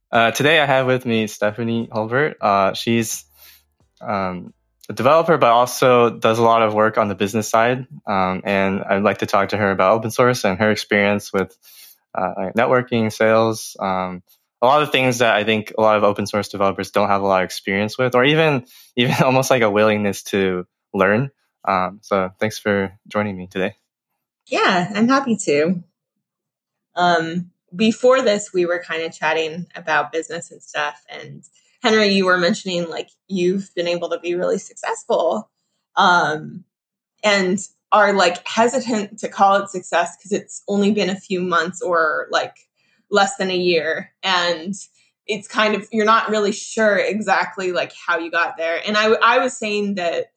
Today I have with me Stephanie Hulbert. She's a developer, but also does a lot of work on the business side. And I'd like to talk to her about open source and her experience with like networking, sales, a lot of things that I think a lot of open source developers don't have a lot of experience with, or even almost like a willingness to learn. So thanks for joining me today. Yeah, I'm happy to. Before this, we were kind of chatting about business and stuff. And Henry, you were mentioning like you've been able to be really successful and are like hesitant to call it success because it's only been a few months or like less than a year. And it's kind of, you're not really sure exactly like how you got there. And I was saying that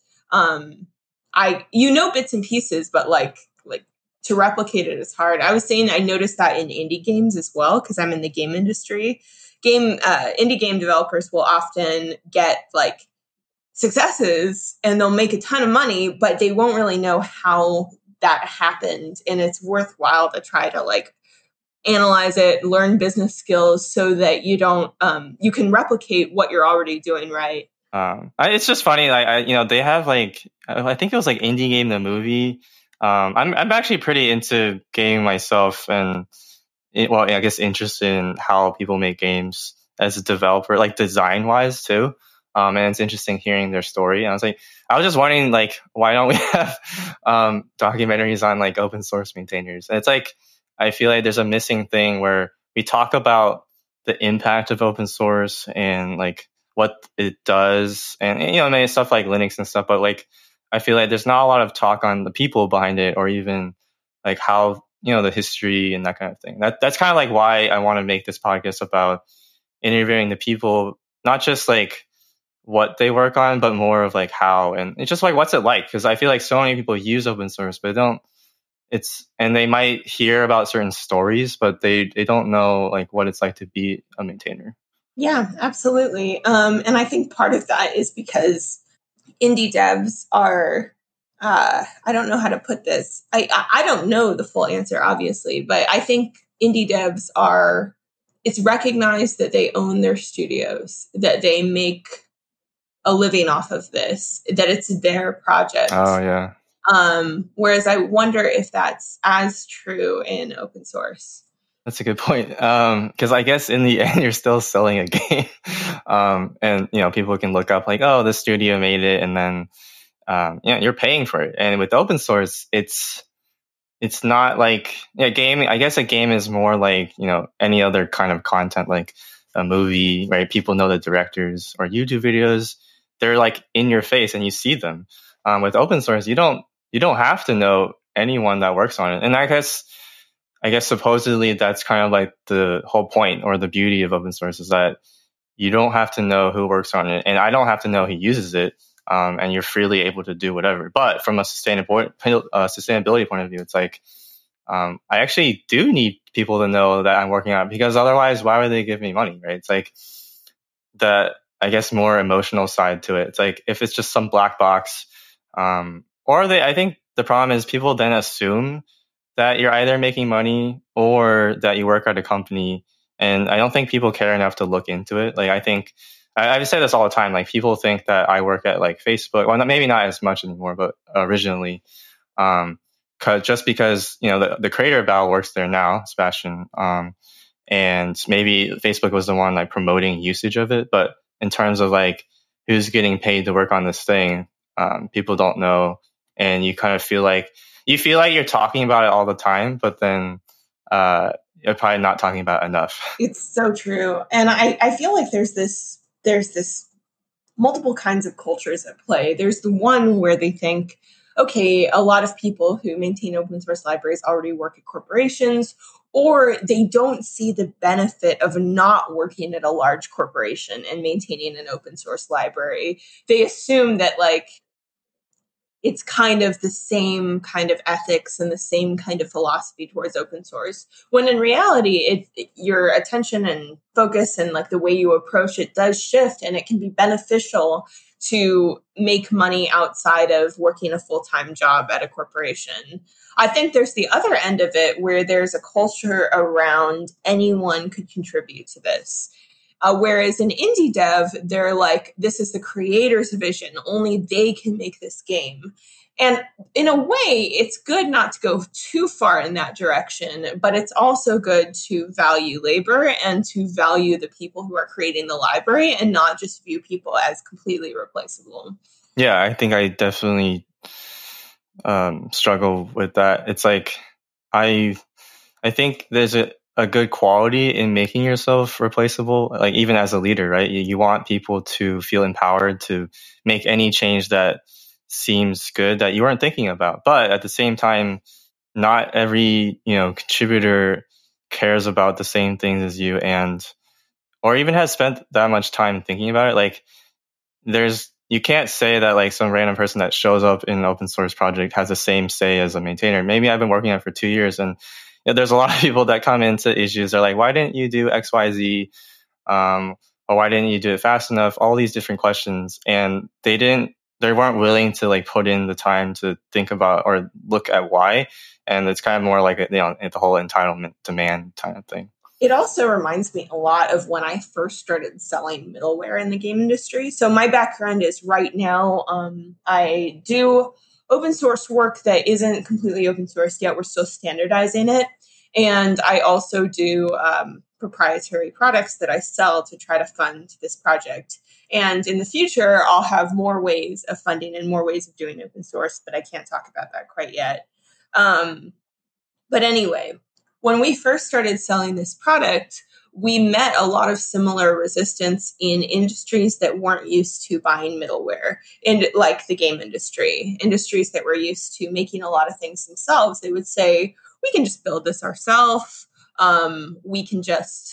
bits and pieces, but like to replicate it is hard. I was saying I noticed that in indie games as well because I'm in the game industry. Indie game developers will often get like successes and they'll make a ton of money, but they won't really know how that happened. And it's worthwhile to try to like analyze it, learn business skills so that you can replicate what you're already doing right. It's just funny. They have like, I think it was like Indie Game the movie. I'm actually pretty into gaming myself, and I guess interested in how people make games as a developer, like design wise too. And it's interesting hearing their story. And I was just wondering, like, why don't we have documentaries on like open source maintainers? And it's like I feel like there's a missing thing where we talk about the impact of open source and like what it does, and maybe stuff like Linux and stuff. But like, I feel like there's not a lot of talk on the people behind it, or even like how the history and that kind of thing. That's kind of like why I want to make this podcast about interviewing the people, not just like what they work on, but more of like how, and it's just like what's it like, because I feel like so many people use open source but and they might hear about certain stories, but they don't know like what it's like to be a maintainer. Yeah, absolutely. And I think part of that is because indie devs are I don't know how to put this. I don't know the full answer, obviously, but I think indie devs are, it's recognized that they own their studios, that they make a living off of this, that it's their project. Oh yeah. Whereas I wonder if that's as true in open source. That's a good point. Because I guess in the end, you're still selling a game. And people can look up like, oh, the studio made it, and then you're paying for it. And with open source, it's not like gaming. I guess a game is more like any other kind of content, like a movie, right? People know the directors, or YouTube videos. They're like in your face, and you see them. With open source, you don't have to know anyone that works on it. And I guess supposedly that's kind of like the whole point or the beauty of open source, is that you don't have to know who works on it, and I don't have to know who uses it, and you're freely able to do whatever. But from a sustainability point of view, it's like I actually do need people to know that I'm working on it, because otherwise, why would they give me money, right? It's like the, I guess, more emotional side to it. It's like if it's just some black box, I think the problem is people then assume that you're either making money or that you work at a company. And I don't think people care enough to look into it. Like, I think I've said this all the time. Like, people think that I work at like Facebook. Well, maybe not as much anymore, but originally, just because the creator of Battle works there now, Sebastian, and maybe Facebook was the one like promoting usage of it. But in terms of like who's getting paid to work on this thing, people don't know, and you kind of feel like you're talking about it all the time, but then you're probably not talking about it enough. It's so true. And I feel like there's this multiple kinds of cultures at play. There's the one where they think, okay, a lot of people who maintain open source libraries already work at corporations, or they don't see the benefit of not working at a large corporation and maintaining an open source library. They assume that like it's kind of the same kind of ethics and the same kind of philosophy towards open source, when in reality your attention and focus and like the way you approach it does shift, and it can be beneficial to make money outside of working a full-time job at a corporation. I think there's the other end of it where there's a culture around anyone could contribute to this. Whereas in indie dev, they're like, this is the creator's vision. Only they can make this game. And in a way, it's good not to go too far in that direction, but it's also good to value labor and to value the people who are creating the library and not just view people as completely replaceable. Yeah, I think I definitely struggle with that. It's like I think there's a good quality in making yourself replaceable, like even as a leader, right? You want people to feel empowered to make any change that seems good that you weren't thinking about. But at the same time, not every, contributor cares about the same things as you or even has spent that much time thinking about it. Like you can't say that like some random person that shows up in an open source project has the same say as a maintainer. Maybe I've been working on it for 2 years and there's a lot of people that come into issues. They're like, why didn't you do X, Y, Z? Or why didn't you do it fast enough? All these different questions. And they weren't willing to like put in the time to think about or look at why. And it's kind of more like, the whole entitlement demand kind of thing. It also reminds me a lot of when I first started selling middleware in the game industry. So my background is right now, I do open source work that isn't completely open source yet. We're still standardizing it. And I also do proprietary products that I sell to try to fund this project. And in the future, I'll have more ways of funding and more ways of doing open source, but I can't talk about that quite yet. But anyway, when we first started selling this product, we met a lot of similar resistance in industries that weren't used to buying middleware, and like the game industry, industries that were used to making a lot of things themselves. They would say, we can just build this ourselves. We can just,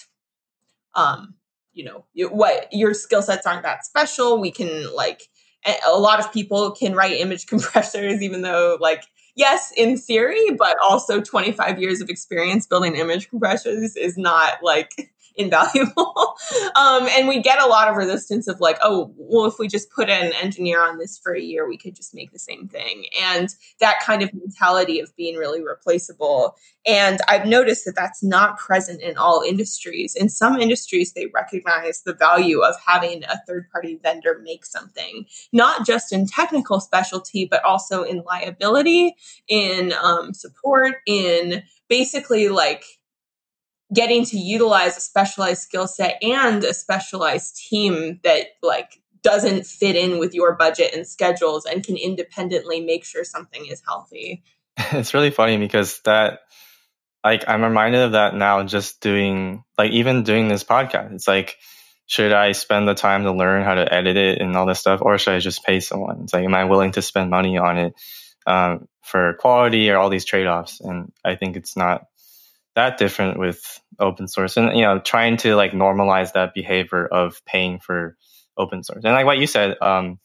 your skill sets aren't that special. We can a lot of people can write image compressors, even though yes, in theory, but also 25 years of experience building image compressors is not invaluable. And we get a lot of resistance of if we just put an engineer on this for a year, we could just make the same thing. And that kind of mentality of being really replaceable. And I've noticed that that's not present in all industries. In some industries, they recognize the value of having a third-party vendor make something, not just in technical specialty, but also in liability, in support, in basically getting to utilize a specialized skill set and a specialized team that doesn't fit in with your budget and schedules and can independently make sure something is healthy. It's really funny because that, I'm reminded of that now, just doing even doing this podcast. It's should I spend the time to learn how to edit it and all this stuff, or should I just pay someone? It's am I willing to spend money on it for quality or all these trade-offs? And I think it's not that different with open source, and trying to normalize that behavior of paying for open source. And what you said,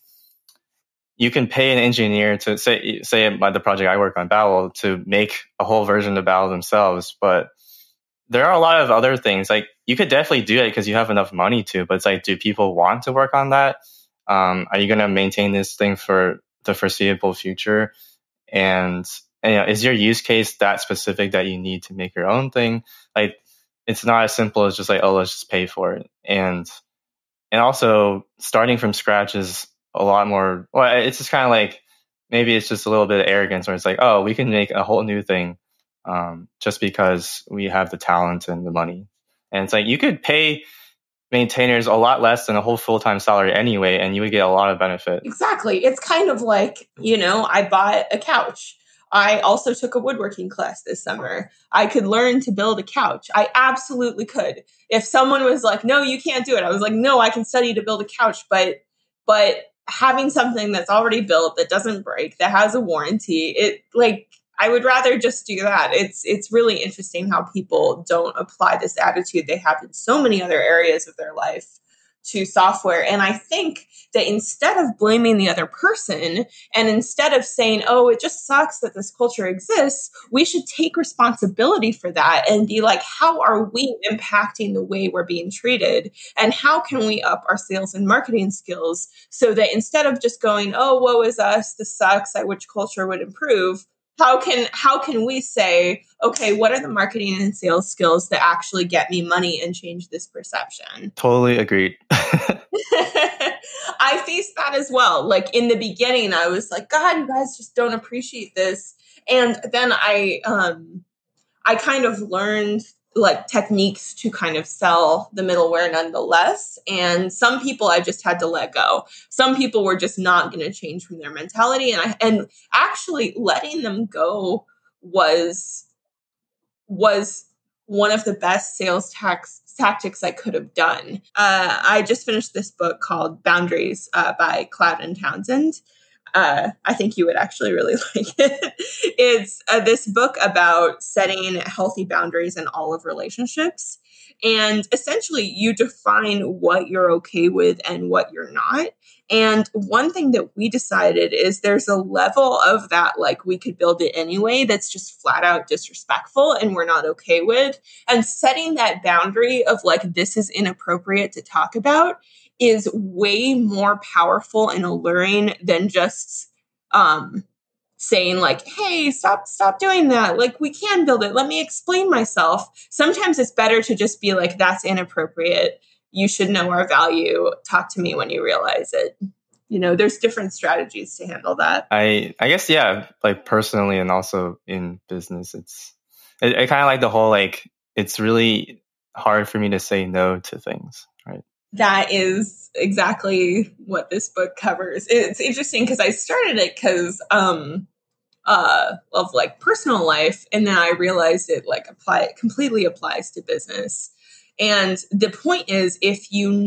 you can pay an engineer to say by the project I work on, Babel, to make a whole version of Babel themselves. But there are a lot of other things you could definitely do it because you have enough money to. But it's do people want to work on that? Are you going to maintain this thing for the foreseeable future? And is your use case that specific that you need to make your own thing? It's not as simple as just let's just pay for it. And also starting from scratch is a lot more. Well, it's just kind of maybe it's just a little bit of arrogance where it's we can make a whole new thing just because we have the talent and the money. And it's you could pay maintainers a lot less than a whole full-time salary anyway, and you would get a lot of benefit. Exactly. It's kind of I bought a couch. I also took a woodworking class this summer. I could learn to build a couch. I absolutely could. If someone was no, you can't do it, I was no, I can study to build a couch, but having something that's already built, that doesn't break, that has a warranty, I would rather just do that. It's really interesting how people don't apply this attitude they have in so many other areas of their life to software. And I think that instead of blaming the other person, and instead of saying, oh, it just sucks that this culture exists, we should take responsibility for that and be how are we impacting the way we're being treated? And how can we up our sales and marketing skills so that instead of just going, oh, woe is us, this sucks, I wish culture would improve, how can we say, okay, what are the marketing and sales skills that actually get me money and change this perception? Totally agreed. I faced that as well. Like in the beginning, I was like, God, you guys just don't appreciate this. And then I kind of learned like techniques to kind of sell the middleware nonetheless. And some people I just had to let go. Some people were just not going to change from their mentality. And actually letting them go was one of the best sales tactics I could have done. I just finished this book called Boundaries by Cloud and Townsend. I think you would actually really like it. It's this book about setting healthy boundaries in all of relationships. And essentially, you define what you're okay with and what you're not. And one thing that we decided is there's a level of that, like we could build it anyway, that's just flat out disrespectful and we're not okay with. And setting that boundary of like, this is inappropriate to talk about is way more powerful and alluring than just saying like, hey, stop doing that. Like, we can build it. Let me explain myself. Sometimes it's better to just be like, that's inappropriate. You should know our value. Talk to me when you realize it. There's different strategies to handle that. I guess, yeah, like personally and also in business, I kind of like the whole, like, it's really hard for me to say no to things, right? That is exactly what this book covers. It's interesting because I started it because of like personal life, and then I realized it like completely applies to business. And the point is, if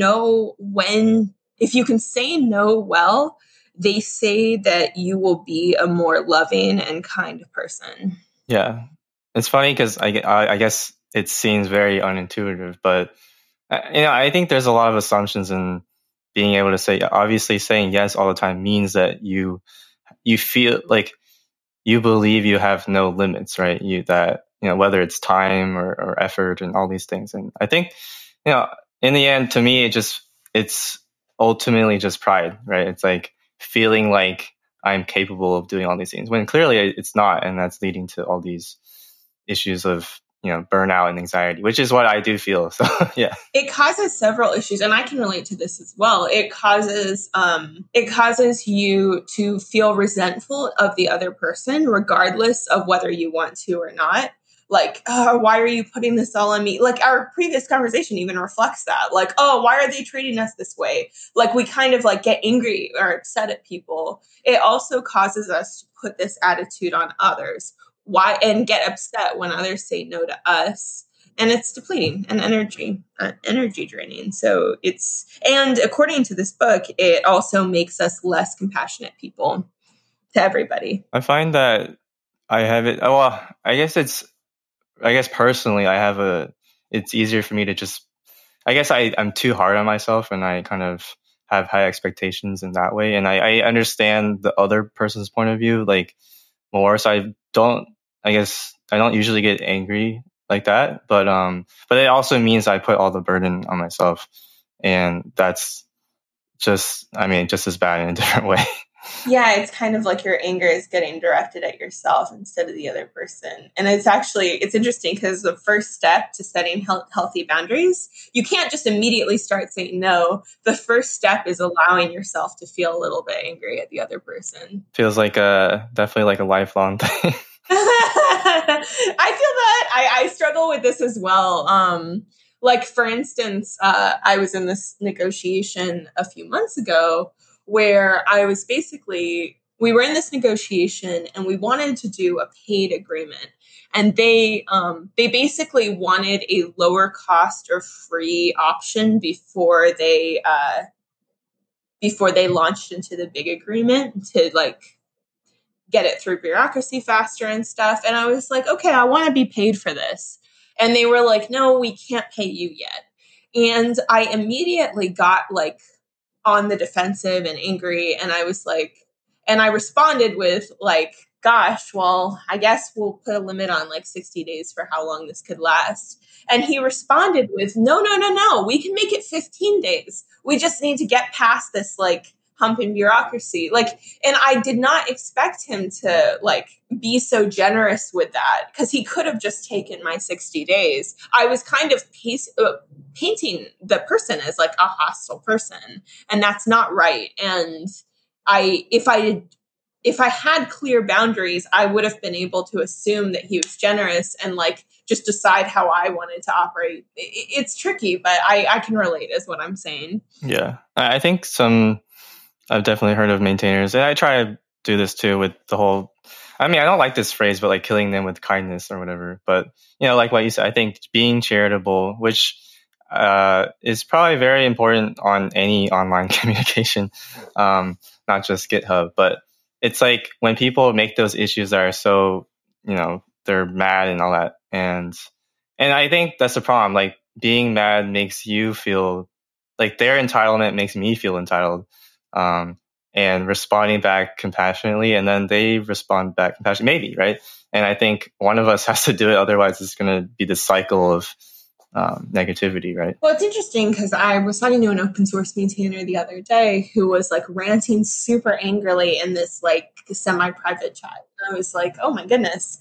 you can say no well, they say that you will be a more loving and kind person. Yeah, it's funny because I guess it seems very unintuitive, but I think there's a lot of assumptions in being able to say. Obviously, saying yes all the time means that you feel like you believe you have no limits, right? Whether it's time or effort and all these things. And I think, in the end, to me, it's ultimately just pride, right? It's like feeling like I'm capable of doing all these things when clearly it's not. And that's leading to all these issues of, burnout and anxiety, which is what I do feel. So, yeah. It causes several issues, and I can relate to this as well. It causes you to feel resentful of the other person, regardless of whether you want to or not. Like, oh, why are you putting this all on me? Like, our previous conversation even reflects that. Like, oh, why are they treating us this way? Like, we kind of like get angry or upset at people. It also causes us to put this attitude on others. Why and get upset when others say no to us, and it's depleting and energy draining. So and according to this book, it also makes us less compassionate people to everybody. I find that I have it. Well, I guess personally, it's easier for me to just, I guess I'm too hard on myself and I kind of have high expectations in that way. And I understand the other person's point of view, like, more. So I don't usually get angry like that, but it also means I put all the burden on myself, and that's just as bad in a different way. Yeah, it's kind of like your anger is getting directed at yourself instead of the other person. And it's interesting because the first step to setting healthy boundaries, you can't just immediately start saying no. The first step is allowing yourself to feel a little bit angry at the other person. Feels like definitely like a lifelong thing. I feel that I struggle with this as well. Like, for instance, I was in this negotiation a few months ago where we were in this negotiation and we wanted to do a paid agreement. And they basically wanted a lower cost or free option before they launched into the big agreement to like get it through bureaucracy faster and stuff. And I was like, okay, I want to be paid for this. And they were like, no, we can't pay you yet. And I immediately got like on the defensive and angry. And I was like, and I responded with like, gosh, well, I guess we'll put a limit on like 60 days for how long this could last. And he responded with, no, we can make it 15 days. We just need to get past this like hump in bureaucracy. Like, and I did not expect him to like be so generous with that, because he could have just taken my 60 days. I was kind of painting the person as like a hostile person, and that's not right. And if I had clear boundaries, I would have been able to assume that he was generous and like just decide how I wanted to operate. It's tricky, but I can relate is what I'm saying. Yeah. I think I've definitely heard of maintainers, and I try to do this too with the whole, I mean, I don't like this phrase, but like killing them with kindness or whatever. But, like what you said, I think being charitable, which is probably very important on any online communication, not just GitHub, but it's like when people make those issues that are so, they're mad and all that. And I think that's the problem. Like being mad makes you feel like their entitlement makes me feel entitled. And responding back compassionately, and then they respond back compassionately, maybe, right? And I think one of us has to do it. Otherwise, it's going to be this cycle of negativity, right? Well, it's interesting because I was talking to an open source maintainer the other day who was like ranting super angrily in this like semi-private chat. And I was like, oh my goodness.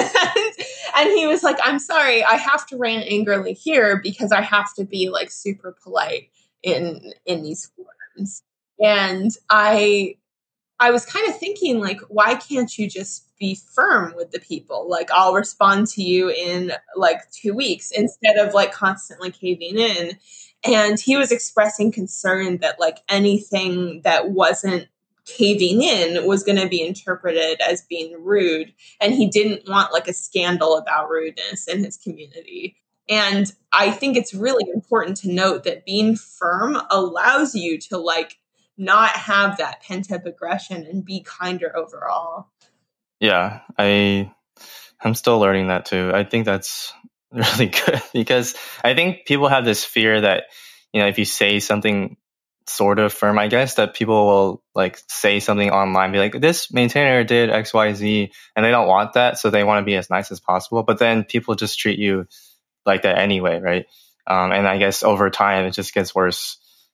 And he was like, I'm sorry, I have to rant angrily here because I have to be like super polite in these forums. And I was kind of thinking, like, why can't you just be firm with the people? Like, I'll respond to you in like 2 weeks instead of like constantly caving in. And he was expressing concern that like anything that wasn't caving in was going to be interpreted as being rude. And he didn't want like a scandal about rudeness in his community. And I think it's really important to note that being firm allows you to like not have that pent up aggression and be kinder overall. Yeah, I'm still learning that too. I think that's really good because I think people have this fear that, if you say something sort of firm, I guess, that people will like say something online, be like, this maintainer did X, Y, Z, and they don't want that. So they want to be as nice as possible. But then people just treat you like that anyway, right? And I guess over time, it just gets worse.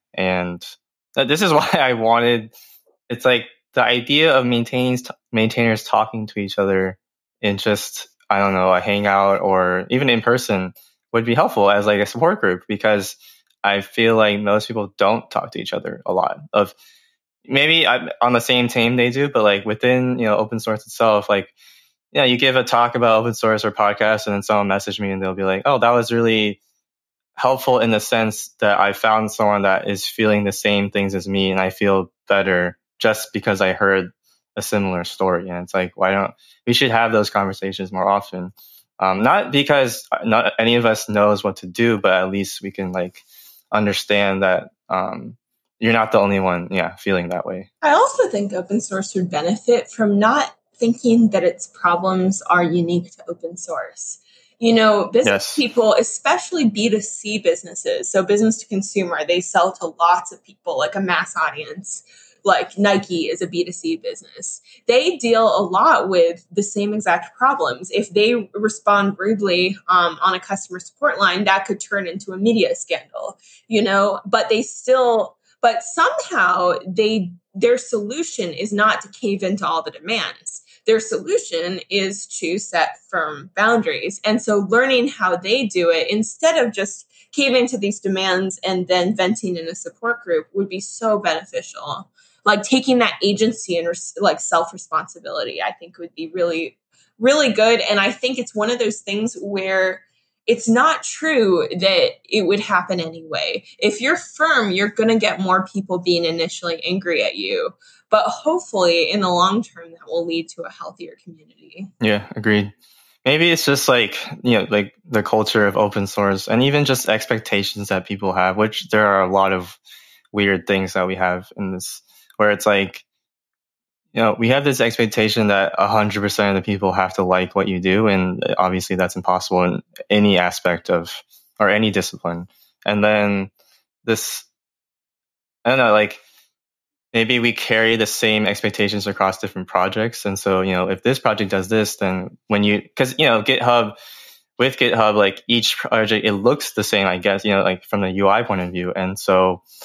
And this is why I wanted, it's like the idea of maintainers talking to each other in just, I don't know, a hangout or even in person would be helpful as like a support group, because I feel like most people don't talk to each other a lot. Of maybe on the same team they do, but like within, open source itself, like, you give a talk about open source or podcast and then someone message me and they'll be like, oh, that was really helpful in the sense that I found someone that is feeling the same things as me, and I feel better just because I heard a similar story. And it's like, we should have those conversations more often. Not because not any of us knows what to do, but at least we can like understand that you're not the only one, feeling that way. I also think open source would benefit from not thinking that its problems are unique to open source. Business people, especially B2C businesses, so business to consumer, they sell to lots of people, like a mass audience. Like Nike is a B2C business. They deal a lot with the same exact problems. If they respond rudely on a customer support line, that could turn into a media scandal, but somehow their solution is not to cave into all the demands. Their solution is to set firm boundaries. And so learning how they do it instead of just caving to these demands and then venting in a support group would be so beneficial. Like taking that agency and like self-responsibility, I think would be really, really good. And I think it's one of those things where it's not true that it would happen anyway. If you're firm, you're going to get more people being initially angry at you. But hopefully in the long term, that will lead to a healthier community. Yeah, agreed. Maybe it's just like, like the culture of open source and even just expectations that people have, which there are a lot of weird things that we have in this, where it's like, we have this expectation that 100% of the people have to like what you do. And obviously that's impossible in any aspect of, or any discipline. And then this, I don't know, like maybe we carry the same expectations across different projects. And so, if this project does this, then because, with GitHub, like each project, it looks the same, I guess, like from the UI point of view. And so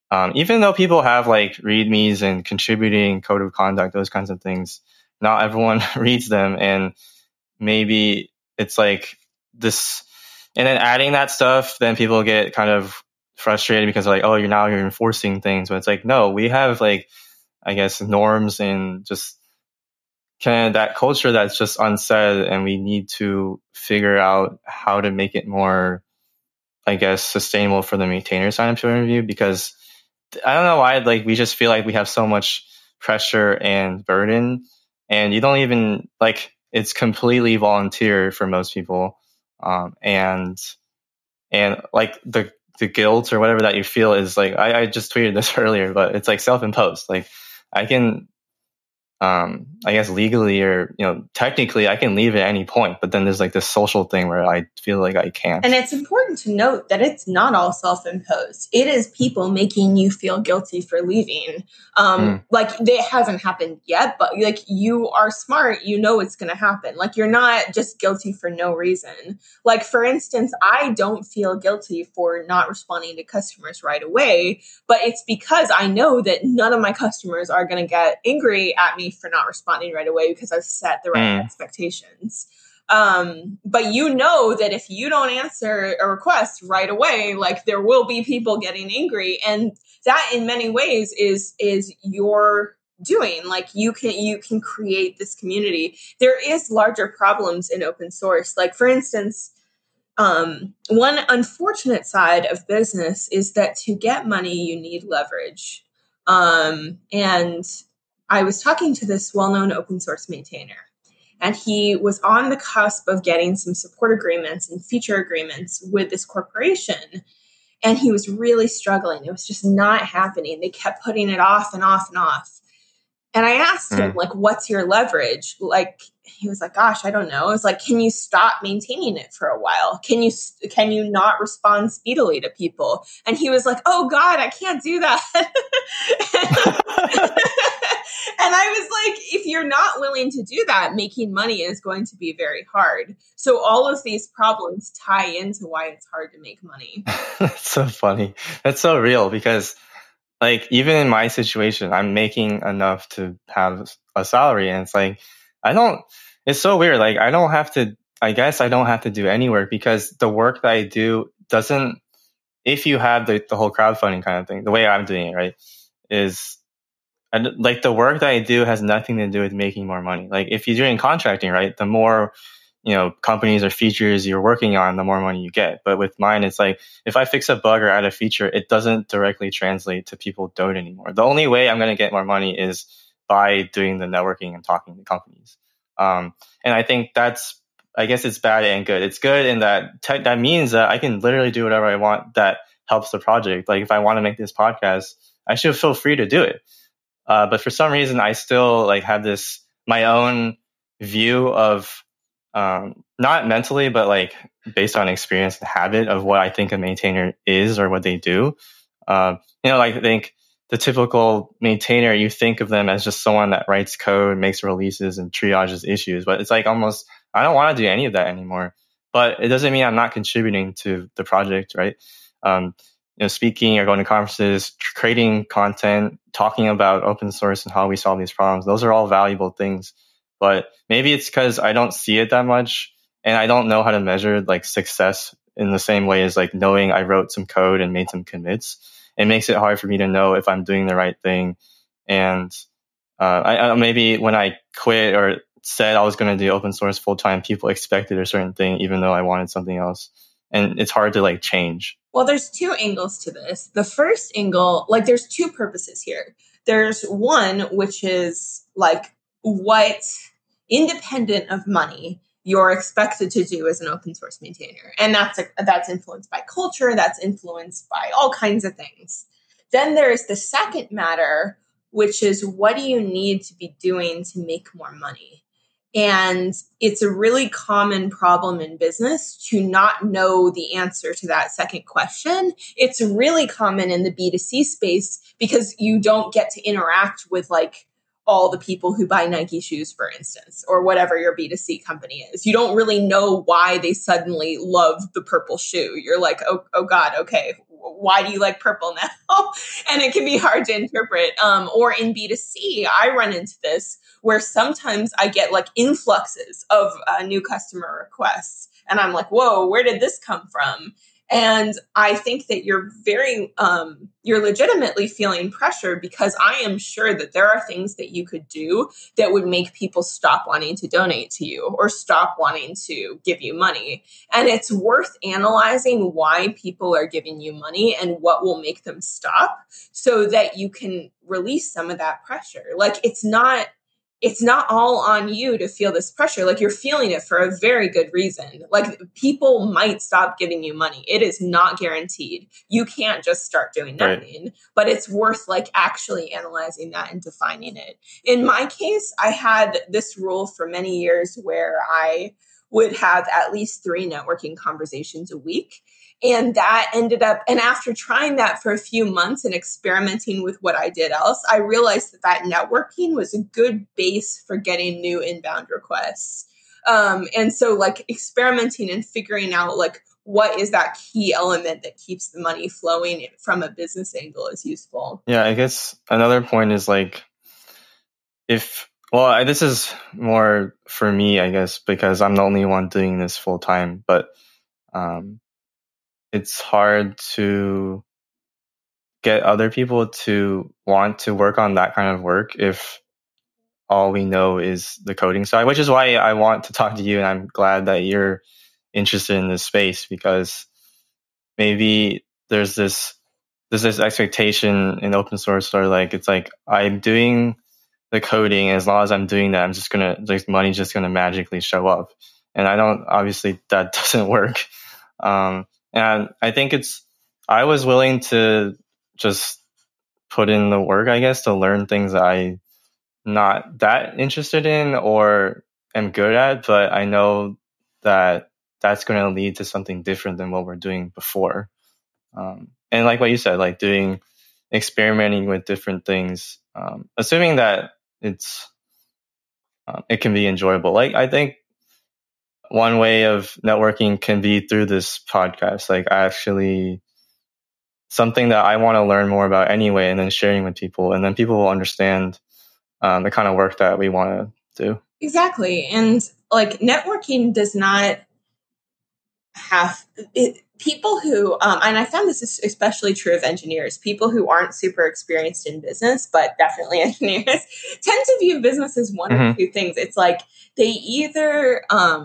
Even though people have like readmes and contributing code of conduct, those kinds of things, not everyone reads them. And maybe it's like this, and then adding that stuff, then people get kind of frustrated because like, oh, you're enforcing things. But it's like, no, we have like, I guess, norms and just kind of that culture that's just unsaid, and we need to figure out how to make it more, I guess, sustainable for the maintainer side of peer review, because I don't know why, like, we just feel like we have so much pressure and burden, and you don't even, like, it's completely volunteer for most people. And like the guilt or whatever that you feel is like, I just tweeted this earlier, but it's like self-imposed. Like, I can, I guess legally or, technically I can leave at any point, but then there's like this social thing where I feel like I can't. And it's important to note that it's not all self-imposed. It is people making you feel guilty for leaving. Like, it hasn't happened yet, but like, you are smart, you know it's going to happen. Like, you're not just guilty for no reason. Like, for instance, I don't feel guilty for not responding to customers right away, but it's because I know that none of my customers are going to get angry at me for not responding right away because I've set the right expectations. But you know that if you don't answer a request right away, like, there will be people getting angry, and that in many ways is your doing. Like, you can create this community. There is larger problems in open source. Like, for instance, one unfortunate side of business is that to get money, you need leverage. And I was talking to this well-known open source maintainer, and he was on the cusp of getting some support agreements and feature agreements with this corporation. And he was really struggling. It was just not happening. They kept putting it off and off and off. And I asked him, like, what's your leverage? Like, he was like, gosh, I don't know. It's like, can you stop maintaining it for a while? Can you not respond speedily to people? And he was like, oh God, I can't do that. And I was like, if you're not willing to do that, making money is going to be very hard. So all of these problems tie into why it's hard to make money. That's so funny. That's so real, because like, even in my situation, I'm making enough to have a salary, and it's like, it's so weird. Like, I guess I don't have to do any work, because the work that I do doesn't, if you have the whole crowdfunding kind of thing, the way I'm doing it, right, is, like, the work that I do has nothing to do with making more money. Like, if you're doing contracting, right, the more, companies or features you're working on, the more money you get. But with mine, it's like, if I fix a bug or add a feature, it doesn't directly translate to people doing it anymore. The only way I'm going to get more money is by doing the networking and talking to companies. And I think I guess it's bad and good. It's good in that that means that I can literally do whatever I want that helps the project. Like, if I want to make this podcast, I should feel free to do it. But for some reason, I still like have this, my own view of, not mentally, but like based on experience and habit of what I think a maintainer is or what they do. Like, I think the typical maintainer, you think of them as just someone that writes code, makes releases, and triages issues. But it's like, almost, I don't want to do any of that anymore. But it doesn't mean I'm not contributing to the project, right? Speaking or going to conferences, creating content, talking about open source and how we solve these problems. Those are all valuable things. But maybe it's because I don't see it that much, and I don't know how to measure like success in the same way as like knowing I wrote some code and made some commits. It makes it hard for me to know if I'm doing the right thing. And I maybe when I quit or said I was going to do open source full time, people expected a certain thing, even though I wanted something else. And it's hard to like change. Well, there's two angles to this. The first angle, like, there's two purposes here. There's one, which is like, what, independent of money, you're expected to do as an open source maintainer. And that's influenced by culture, that's influenced by all kinds of things. Then there's the second matter, which is, what do you need to be doing to make more money? And it's a really common problem in business to not know the answer to that second question. It's really common in the B2C space because you don't get to interact with like all the people who buy Nike shoes, for instance, or whatever your B2C company is. You don't really know why they suddenly love the purple shoe. You're like, oh God, okay, why do you like purple now? And it can be hard to interpret. Or in B2C, I run into this where sometimes I get like influxes of new customer requests. And I'm like, whoa, where did this come from? And I think that you're you're legitimately feeling pressure, because I am sure that there are things that you could do that would make people stop wanting to donate to you or stop wanting to give you money. And it's worth analyzing why people are giving you money and what will make them stop, so that you can release some of that pressure. Like, it's not all on you to feel this pressure. Like, you're feeling it for a very good reason. Like, people might stop giving you money. It is not guaranteed. You can't just start doing nothing, right? But it's worth like actually analyzing that and defining it. In my case, I had this rule for many years where I would have at least 3 networking conversations a week. And that ended up, and after trying that for a few months and experimenting with what I did else, I realized that networking was a good base for getting new inbound requests. And so like experimenting and figuring out like what is that key element that keeps the money flowing from a business angle is useful. Yeah, I guess another point is like, this is more for me, I guess, because I'm the only one doing this full time, but it's hard to get other people to want to work on that kind of work if all we know is the coding side, which is why I want to talk to you. And I'm glad that you're interested in this space, because maybe there's this expectation in open source, or like, it's like, I'm doing the coding. As long as I'm doing that, money's just going to magically show up. And obviously that doesn't work. And I think I was willing to just put in the work, I guess, to learn things that I'm not that interested in or am good at, but I know that that's going to lead to something different than what we're doing before. And like what you said, like experimenting with different things, assuming that it can be enjoyable. Like, I think one way of networking can be through this podcast. Like, something that I want to learn more about anyway, and then sharing with people, and then people will understand the kind of work that we want to do. Exactly. And like, networking does not have people who, and I found this is especially true of engineers, people who aren't super experienced in business, but definitely engineers, tend to view business as one of two things. It's like they either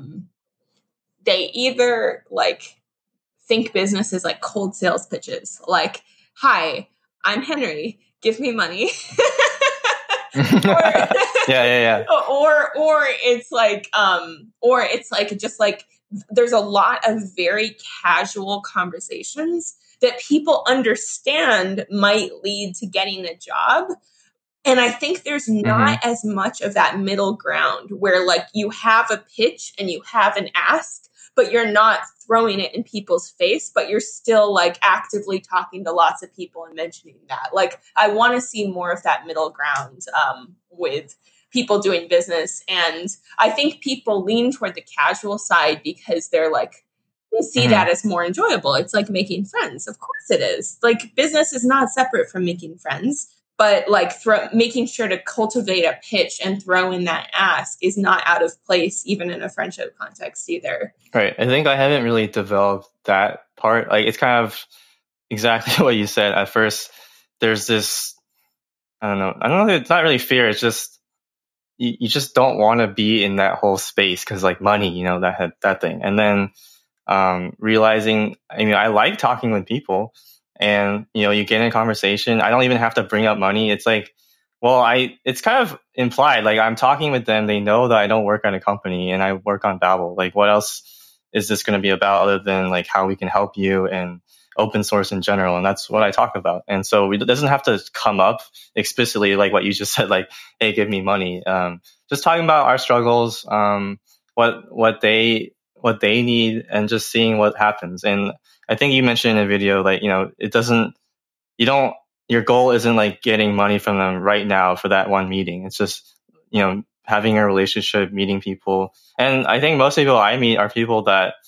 like think business is like cold sales pitches, like, hi, I'm Henry, give me money. Yeah. Or it's like just like, there's a lot of very casual conversations that people understand might lead to getting a job. And I think there's not as much of that middle ground where like you have a pitch and you have an ask, but you're not throwing it in people's face, but you're still like actively talking to lots of people and mentioning that. Like, I want to see more of that middle ground with people doing business. And I think people lean toward the casual side because they're like, they see that as more enjoyable. It's like making friends. Of course it is. Like, business is not separate from making friends. But like making sure to cultivate a pitch and throw in that ask is not out of place, even in a friendship context either. Right. I think I haven't really developed that part. Like, it's kind of exactly what you said. At first, there's this, I don't know, it's not really fear. It's just, you just don't want to be in that whole space because like money, that thing. And then realizing, I like talking with people. And, you get in a conversation. I don't even have to bring up money. It's like, it's kind of implied. Like, I'm talking with them. They know that I don't work at a company and I work on Babel. Like, what else is this going to be about other than like how we can help you and open source in general? And that's what I talk about. And so it doesn't have to come up explicitly like what you just said, like, hey, give me money. Just talking about our struggles, what they need, and just seeing what happens. And I think you mentioned in a video, like, your goal isn't like getting money from them right now for that one meeting. It's just, having a relationship, meeting people. And I think most people I meet are people that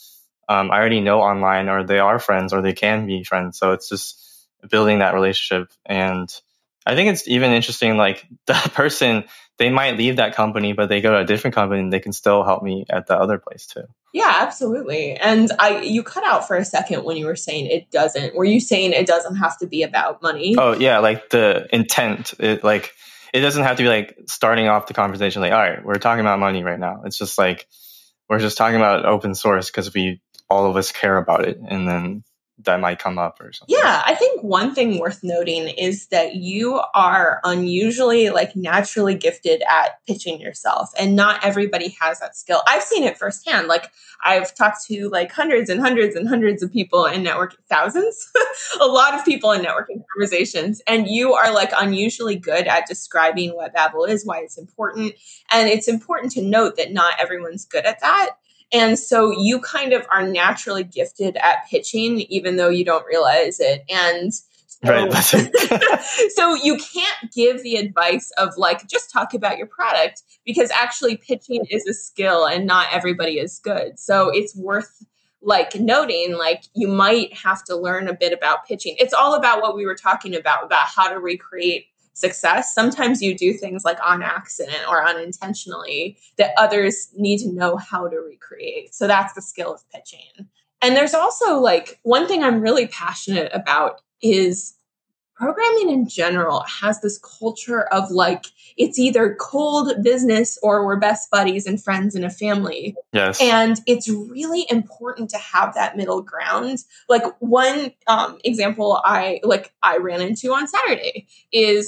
I already know online, or they are friends, or they can be friends. So it's just building that relationship. And I think it's even interesting, like the person, they might leave that company, but they go to a different company and they can still help me at the other place too. Yeah, absolutely. And you cut out for a second when you were saying it doesn't. Were you saying it doesn't have to be about money? Oh yeah, like the intent. It doesn't have to be like starting off the conversation like, all right, we're talking about money right now. It's just like we're just talking about open source because all of us care about it, and then that might come up or something. Yeah, I think one thing worth noting is that you are unusually, like, naturally gifted at pitching yourself, and not everybody has that skill. I've seen it firsthand. Like, I've talked to like hundreds and hundreds and hundreds of people in networking, thousands, a lot of people in networking conversations, and you are like unusually good at describing what Babel is, why it's important, and it's important to note that not everyone's good at that. And so you kind of are naturally gifted at pitching, even though you don't realize it. And so, right. So you can't give the advice of like, just talk about your product, because actually pitching is a skill and not everybody is good. So it's worth like noting, like you might have to learn a bit about pitching. It's all about what we were talking about how to recreate success. Sometimes you do things like on accident or unintentionally that others need to know how to recreate. So that's the skill of pitching. And there's also like one thing I'm really passionate about is programming in general has this culture of like, it's either cold business or we're best buddies and friends in a family. Yes. And it's really important to have that middle ground. Like one example I ran into on Saturday is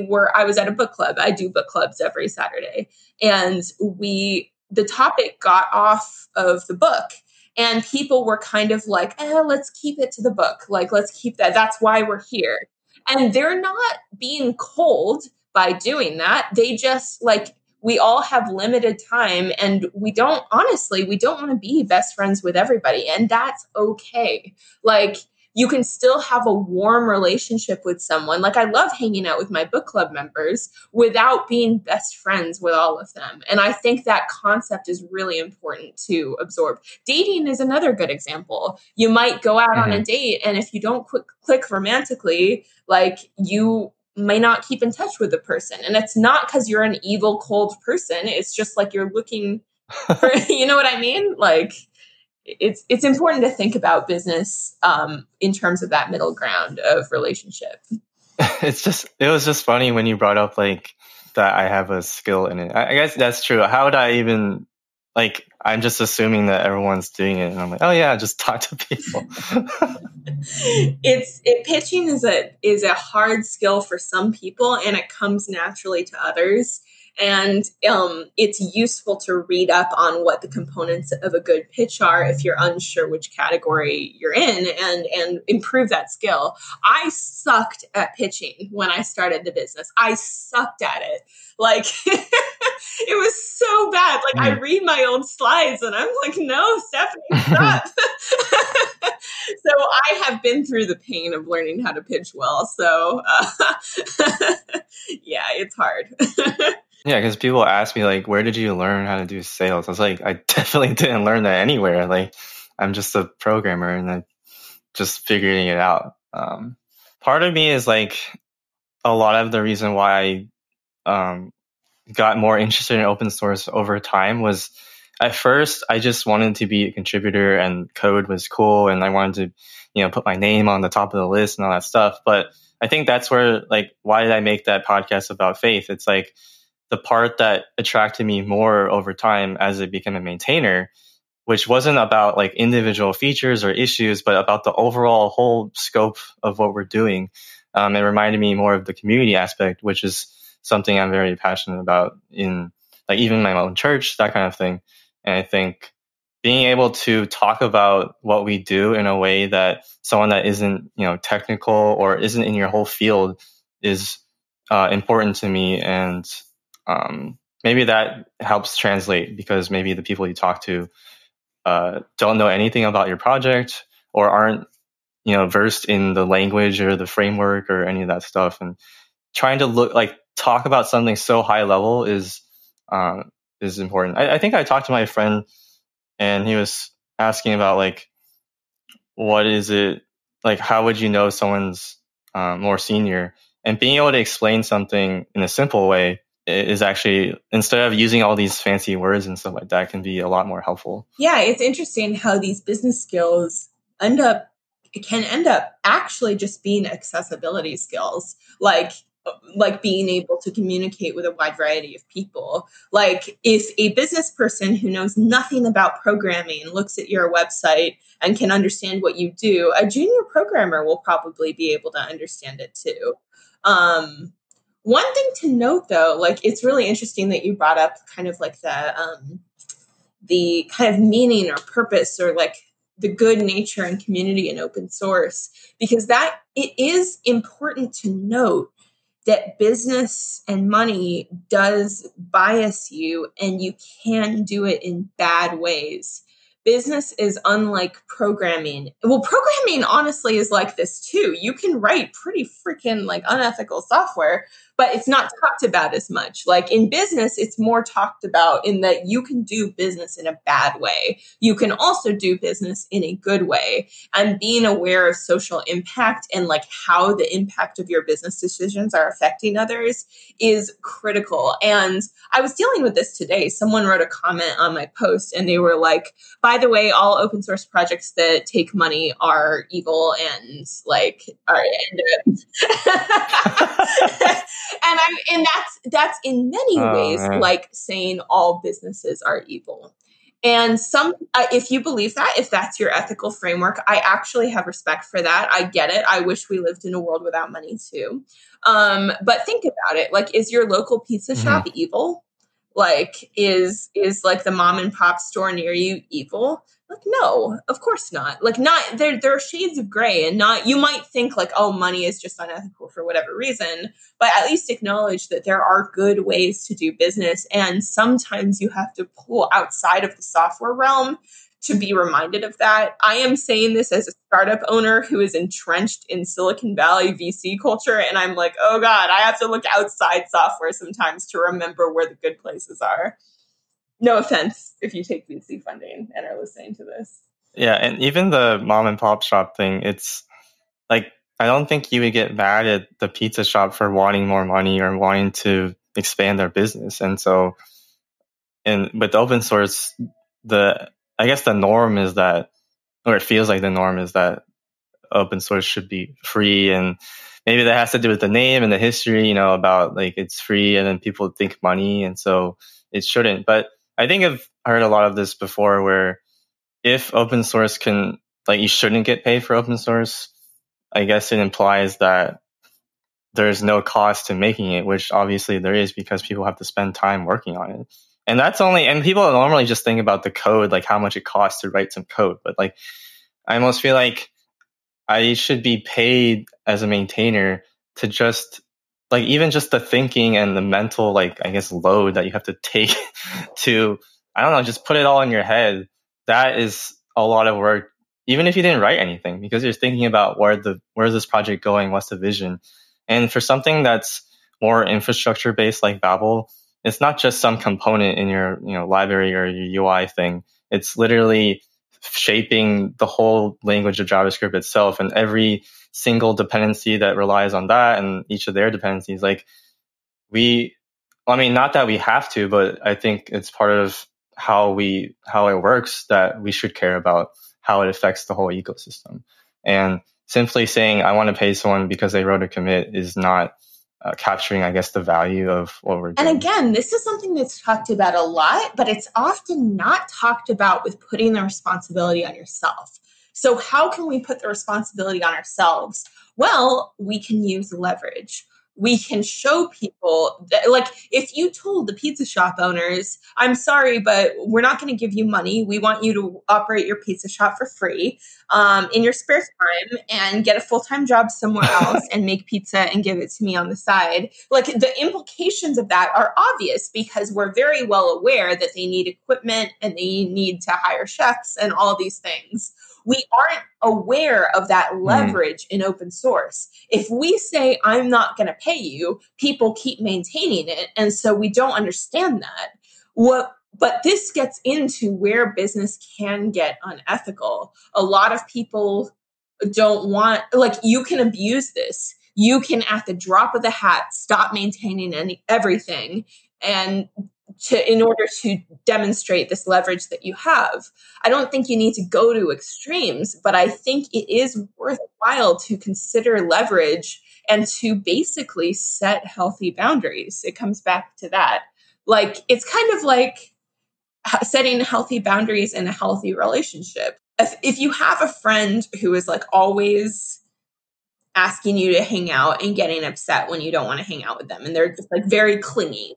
I was at a book club. I do book clubs every Saturday. And the topic got off of the book. And people were kind of like, let's keep it to the book. Like, let's keep that. That's why we're here. And they're not being cold by doing that. They just like, we all have limited time and we don't want to be best friends with everybody. And that's okay. Like, you can still have a warm relationship with someone. Like, I love hanging out with my book club members without being best friends with all of them. And I think that concept is really important to absorb. Dating is another good example. You might go out on a date, and if you don't click romantically, like, you may not keep in touch with the person. And it's not because you're an evil, cold person. It's just like you're looking for, you know what I mean? Like, it's important to think about business in terms of that middle ground of relationship. It was just funny when you brought up like that I have a skill in it. I guess that's true. How would I even, like, I'm just assuming that everyone's doing it, and I'm like, oh yeah, just talk to people. Pitching is a hard skill for some people, and it comes naturally to others. And it's useful to read up on what the components of a good pitch are if you're unsure which category you're in, and improve that skill. I sucked at pitching when I started the business. I sucked at it. Like, it was so bad. Like, I read my old slides and I'm like, no, Stephanie, stop. So I have been through the pain of learning how to pitch well. So yeah, it's hard. Yeah, because people ask me, like, where did you learn how to do sales? I was like, I definitely didn't learn that anywhere. Like, I'm just a programmer and I'm just figuring it out. Part of me is like, a lot of the reason why I got more interested in open source over time was, at first, I just wanted to be a contributor and code was cool. And I wanted to, put my name on the top of the list and all that stuff. But I think that's where, like, why did I make that podcast about faith? It's like, the part that attracted me more over time as I became a maintainer, which wasn't about like individual features or issues, but about the overall whole scope of what we're doing. It reminded me more of the community aspect, which is something I'm very passionate about in like even my own church, that kind of thing. And I think being able to talk about what we do in a way that someone that isn't, technical or isn't in your whole field is important to me. And maybe that helps translate because maybe the people you talk to don't know anything about your project or aren't, versed in the language or the framework or any of that stuff. And trying to talk about something so high level is important. I think I talked to my friend and he was asking about like, what is it like? How would you know someone's more senior? And being able to explain something in a simple way is actually, instead of using all these fancy words and stuff like that, can be a lot more helpful. Yeah, it's interesting how these business skills can end up actually just being accessibility skills, like being able to communicate with a wide variety of people. Like if a business person who knows nothing about programming looks at your website and can understand what you do, a junior programmer will probably be able to understand it too. One thing to note though, like it's really interesting that you brought up kind of like the kind of meaning or purpose or like the good nature and community in open source, because that it is important to note that business and money does bias you, and you can do it in bad ways. Business is unlike programming. Well, programming honestly is like this too. You can write pretty freaking like unethical software, but it's not talked about as much. Like in business, it's more talked about in that you can do business in a bad way. You can also do business in a good way. And being aware of social impact and like how the impact of your business decisions are affecting others is critical. And I was dealing with this today. Someone wrote a comment on my post and they were like, by the way, all open source projects that take money are evil and like are and that's in many ways man. like saying all businesses are evil. And some, if you believe that, if that's your ethical framework, I actually have respect for that. I get it. I wish we lived in a world without money too. But think about it. Like, is your local pizza shop evil? Like, is like the mom and pop store near you evil? Like, no, of course not. Like, not there are shades of gray, and not, you might think like, oh, money is just unethical for whatever reason, but at least acknowledge that there are good ways to do business. And sometimes you have to pull outside of the software realm to be reminded of that. I am saying this as a startup owner who is entrenched in Silicon Valley VC culture. And I'm like, oh God, I have to look outside software sometimes to remember where the good places are. No offense if you take VC funding and are listening to this. Yeah, and even the mom and pop shop thing, it's like, I don't think you would get mad at the pizza shop for wanting more money or wanting to expand their business. And so, and with open source, I guess the norm is that, or it feels like the norm is that open source should be free. And maybe that has to do with the name and the history, about like it's free and then people think money. And so it shouldn't. But I think I've heard a lot of this before where if open source you shouldn't get paid for open source, I guess it implies that there's no cost to making it, which obviously there is because people have to spend time working on it. And people normally just think about the code, like how much it costs to write some code. But like, I almost feel like I should be paid as a maintainer to just like, even just the thinking and the mental, like, I guess, load that you have to take to, I don't know, just put it all in your head. That is a lot of work, even if you didn't write anything, because you're thinking about where's this project going? What's the vision? And for something that's more infrastructure based like Babel, it's not just some component in your library or your UI thing. It's literally shaping the whole language of JavaScript itself, and every single dependency that relies on that and each of their dependencies. Like not that we have to, but I think it's part of how it works that we should care about how it affects the whole ecosystem. And simply saying I want to pay someone because they wrote a commit is not capturing, I guess, the value of what we're doing. And again, this is something that's talked about a lot, but it's often not talked about with putting the responsibility on yourself. So how can we put the responsibility on ourselves? Well, we can use leverage. We can show people that, like, if you told the pizza shop owners, I'm sorry, but we're not going to give you money. We want you to operate your pizza shop for free in your spare time and get a full-time job somewhere else and make pizza and give it to me on the side. Like, the implications of that are obvious because we're very well aware that they need equipment and they need to hire chefs and all these things. We aren't aware of that leverage in open source. If we say, I'm not going to pay you, people keep maintaining it. And so we don't understand that. What But this gets into where business can get unethical. A lot of people don't want, like, you can abuse this. You can, at the drop of the hat, stop maintaining everything, and in order to demonstrate this leverage that you have. I don't think you need to go to extremes, but I think it is worthwhile to consider leverage and to basically set healthy boundaries. It comes back to that. Like, it's kind of like setting healthy boundaries in a healthy relationship. If you have a friend who is like always asking you to hang out and getting upset when you don't want to hang out with them, and they're just like very clingy,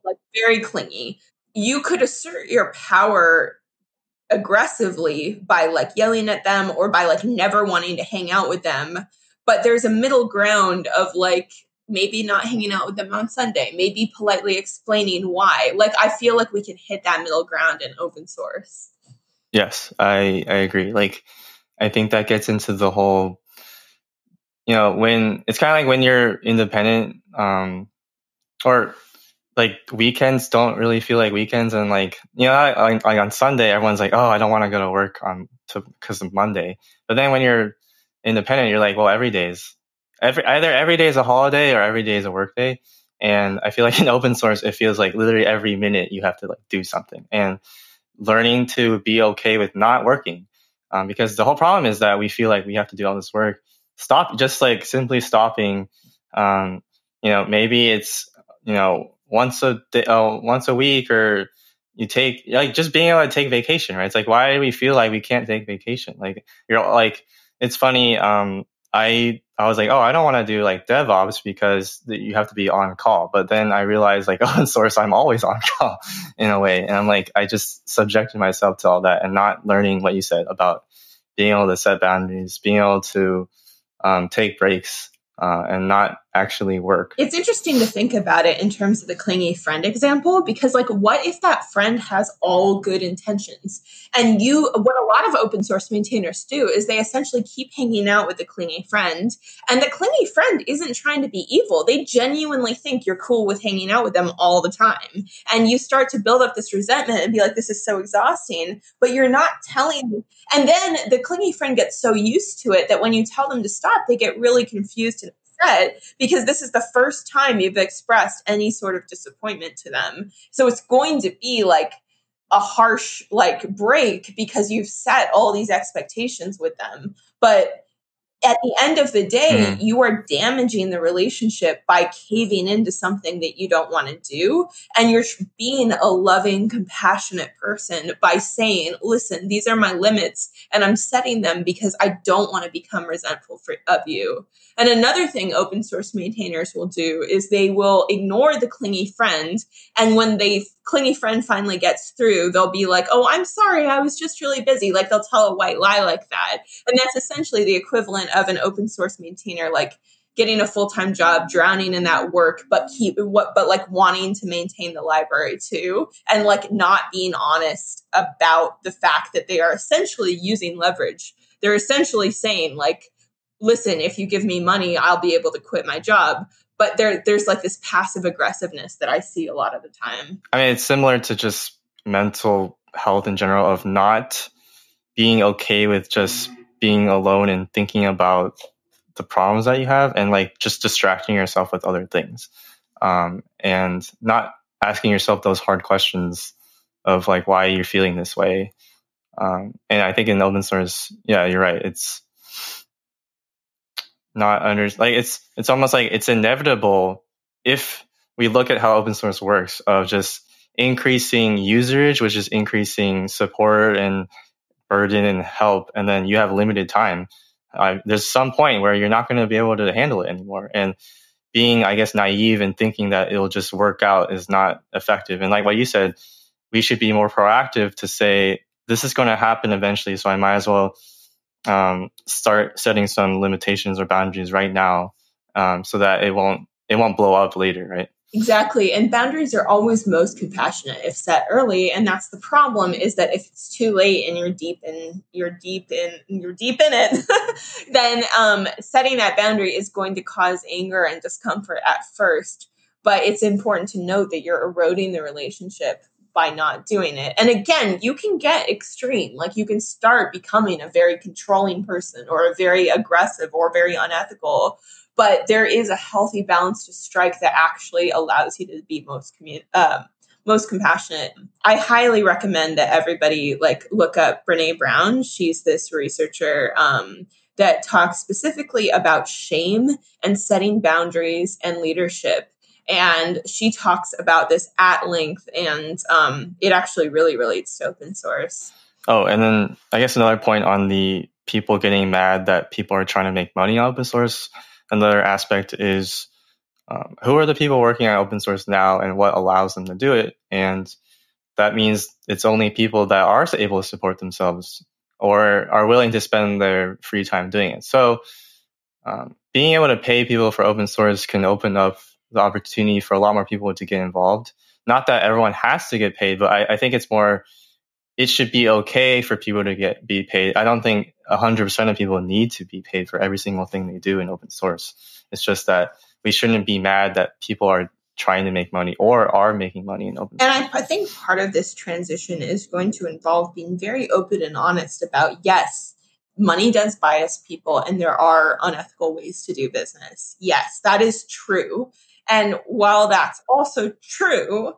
you could assert your power aggressively by like yelling at them or by like never wanting to hang out with them. But there's a middle ground of like maybe not hanging out with them on Sunday, maybe politely explaining why. Like, I feel like we can hit that middle ground in open source. Yes, I agree. Like, I think that gets into the whole, when it's kind of like when you're independent, or like weekends don't really feel like weekends, and like like on Sunday everyone's like, oh, I don't want to go to work because of Monday. But then when you're independent, you're like, well, every day is a holiday or every day is a work day. And I feel like in open source it feels like literally every minute you have to like do something, and learning to be okay with not working, because the whole problem is that we feel like we have to do all this work. Simply stopping. Maybe it's once a week, or you take, like, just being able to take vacation, right? It's like, why do we feel like we can't take vacation? Like, it's funny. I was like, oh, I don't want to do like DevOps because you have to be on call. But then I realized, like, open source, I'm always on call in a way. And I'm like, I just subjected myself to all that and not learning what you said about being able to set boundaries, being able to take breaks, and not actually work. It's interesting to think about it in terms of the clingy friend example, because like, what if that friend has all good intentions? And what a lot of open source maintainers do is they essentially keep hanging out with the clingy friend, and the clingy friend isn't trying to be evil. They genuinely think you're cool with hanging out with them all the time. And you start to build up this resentment and be like, this is so exhausting, but you're not telling. And then the clingy friend gets so used to it that when you tell them to stop, they get really confused and upset, because this is the first time you've expressed any sort of disappointment to them. So it's going to be like a harsh like break because you've set all these expectations with them. But at the end of the day, you are damaging the relationship by caving into something that you don't want to do. And you're being a loving, compassionate person by saying, listen, these are my limits, and I'm setting them because I don't want to become resentful of you. And another thing open source maintainers will do is they will ignore the clingy friend. And when the clingy friend finally gets through, they'll be like, oh, I'm sorry, I was just really busy. Like, they'll tell a white lie like that. And that's essentially the equivalent of an open source maintainer, like getting a full-time job, drowning in that work, but like wanting to maintain the library too. And like not being honest about the fact that they are essentially using leverage. They're essentially saying like, listen, if you give me money, I'll be able to quit my job. But there's like this passive aggressiveness that I see a lot of the time. I mean, it's similar to just mental health in general, of not being okay with just being alone and thinking about the problems that you have, and like just distracting yourself with other things, and not asking yourself those hard questions of like why you're feeling this way. And I think in open source, yeah, you're right. It's not it's almost like it's inevitable if we look at how open source works, of just increasing usage, which is increasing support and burden and help, and then you have limited time. There's some point where you're not going to be able to handle it anymore, and being, I guess, naive and thinking that it'll just work out is not effective. And like what you said, we should be more proactive to say this is going to happen eventually, so I might as well start setting some limitations or boundaries right now, so that it won't blow up later, right? Exactly. And boundaries are always most compassionate if set early. And that's the problem, is that if it's too late and you're deep in it, then setting that boundary is going to cause anger and discomfort at first. But it's important to note that you're eroding the relationship by not doing it. And again, you can get extreme. Like you can start becoming a very controlling person or a very aggressive or very unethical, but there is a healthy balance to strike that actually allows you to be most compassionate. I highly recommend that everybody like look up Brene Brown. She's this researcher that talks specifically about shame and setting boundaries and leadership. And she talks about this at length, and it actually really relates to open source. Oh, and then I guess another point on the people getting mad that people are trying to make money on open source. Another aspect is who are the people working on open source now and what allows them to do it? And that means it's only people that are able to support themselves or are willing to spend their free time doing it. So being able to pay people for open source can open up the opportunity for a lot more people to get involved. Not that everyone has to get paid, but I think it's more, it should be okay for people to be paid. I don't think 100% of people need to be paid for every single thing they do in open source. It's just that we shouldn't be mad that people are trying to make money or are making money in open source. And I think part of this transition is going to involve being very open and honest about, yes, money does bias people and there are unethical ways to do business. Yes, that is true. And while that's also true,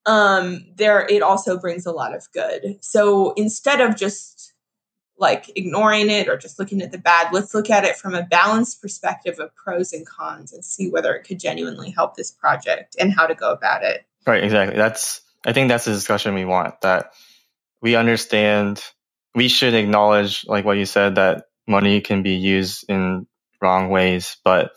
it also brings a lot of good. So instead of just like ignoring it or just looking at the bad, let's look at it from a balanced perspective of pros and cons and see whether it could genuinely help this project and how to go about it. Right, exactly. I think that's the discussion we want, that we understand, we should acknowledge, like what you said, that money can be used in wrong ways, but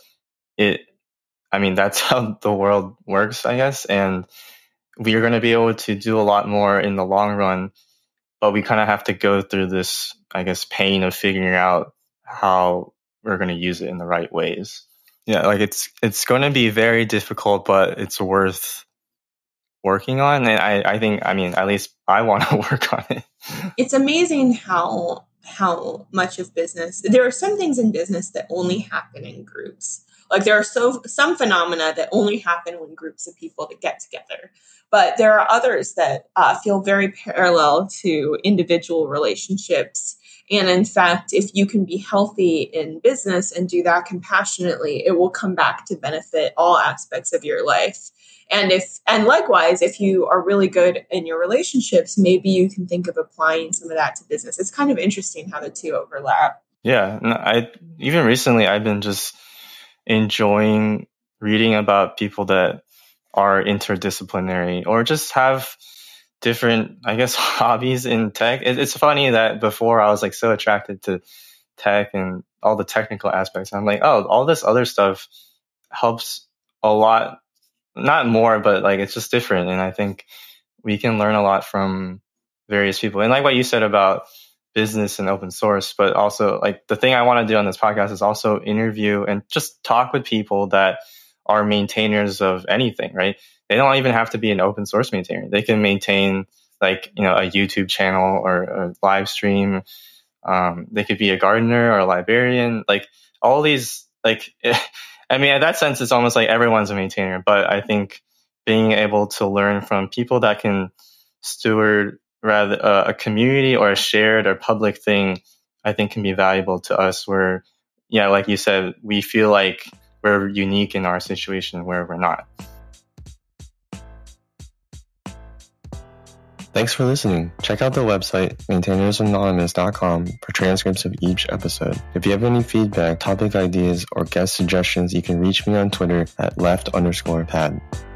that's how the world works, I guess. And we are going to be able to do a lot more in the long run, but we kind of have to go through this, I guess, pain of figuring out how we're going to use it in the right ways. Yeah, like it's going to be very difficult, but it's worth working on. And I think, at least I want to work on it. It's amazing how much of business, there are some things in business that only happen in groups. Like there are some phenomena that only happen when groups of people that get together. But there are others that feel very parallel to individual relationships. And in fact, if you can be healthy in business and do that compassionately, it will come back to benefit all aspects of your life. And likewise, if you are really good in your relationships, maybe you can think of applying some of that to business. It's kind of interesting how the two overlap. Yeah, even recently I've been just enjoying reading about people that are interdisciplinary or just have different, I guess, hobbies in tech. It's funny that before I was like so attracted to tech and all the technical aspects. I'm like, oh, all this other stuff helps a lot. Not more, but like it's just different. And I think we can learn a lot from various people. And like what you said about business and open source, but also like the thing I want to do on this podcast is also interview and just talk with people that are maintainers of anything, right? They don't even have to be an open source maintainer. They can maintain like, a YouTube channel or a live stream. They could be a gardener or a librarian, like all these, like, in that sense, it's almost like everyone's a maintainer, but I think being able to learn from people that can steward rather a community or a shared or public thing, I think can be valuable to us where, like you said, we feel like we're unique in our situation where we're not. Thanks for listening. Check out the website, maintainersanonymous.com, for transcripts of each episode. If you have any feedback, topic ideas, or guest suggestions, you can reach me on Twitter at left_pad.